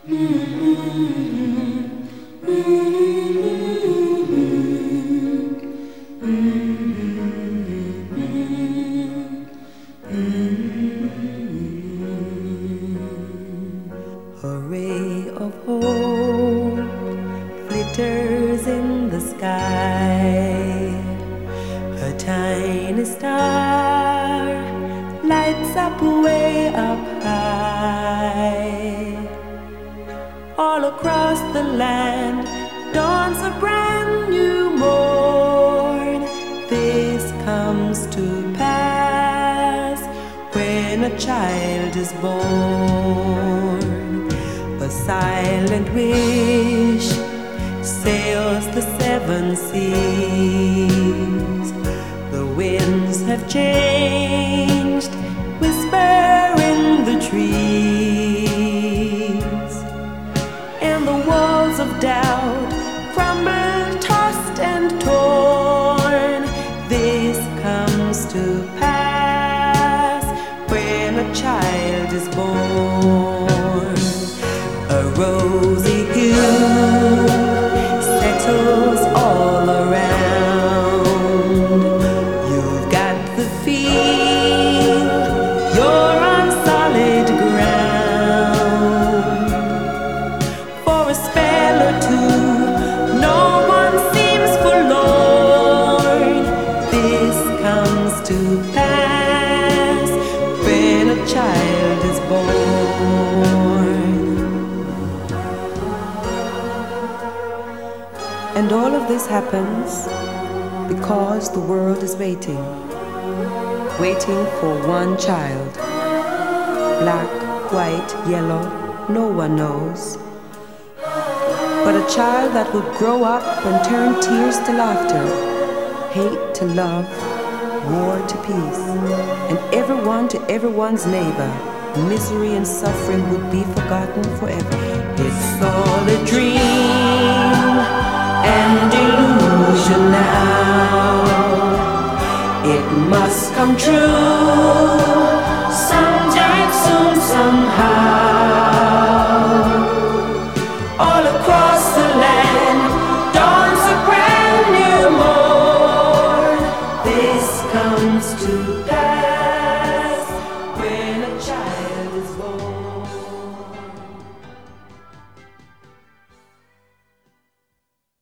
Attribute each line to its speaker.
Speaker 1: A ray of hope glitters in the sky. A tiny star lights up way up high. All across the land dawns a brand new morn. This comes to pass when a child is born. A silent wish sails the seven seas. The winds have changed, whisper in the trees, and the walls of doubt crumble, tossed and torn. This comes to pass when a child is born. A rosy hue settles all around. You've got the feel you're on solid ground. For a spell or two, no one seems forlorn. This comes to pass when a child is born. And all of this happens because the world is waiting for one child. Black, white, yellow, no one knows. But a child that would grow up and turn tears to laughter, hate to love, war to peace, and everyone to everyone's neighbor. Misery and suffering would be forgotten forever. It's all a dream and illusion now. It must come true sometime soon, somehow. All across the land dawns a brand new morn. This comes to pass